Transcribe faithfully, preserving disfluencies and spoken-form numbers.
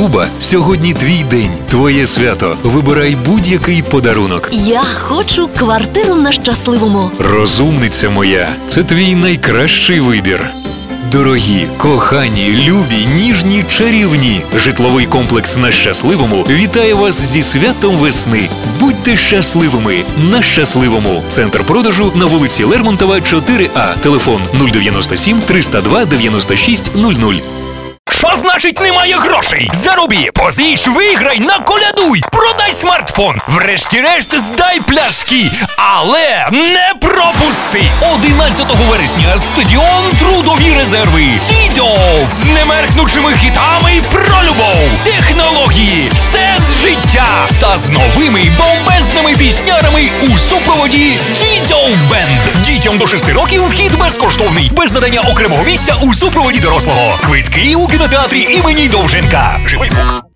Люба, сьогодні твій день, твоє свято. Вибирай будь-який подарунок. Я хочу квартиру на Щасливому. Розумниця моя, це твій найкращий вибір. Дорогі, кохані, любі, ніжні, чарівні. Житловий комплекс на Щасливому вітає вас зі святом весни. Будьте щасливими на Щасливому. Центр продажу на вулиці Лермонтова, чотири А. Телефон нуль дев'яносто сім триста два дев'яносто шість нуль нуль. Що значить немає грошей? Заробі, позич, виграй, наколядуй, продай смартфон. Врешті-решт здай пляшки, але не пропусти. одинадцятого вересня стадіон Трудові резерви. Дідьо! З немеркнучими хітами про любов, технології, сенс життя та з новими бомбезними піснярами у супроводі Дідьо Бенд. Дітям до шести років вхід безкоштовний, без надання окремого місця у супроводі дорослого. Квитки у кінотеатрі імені Довженка. Живий звук.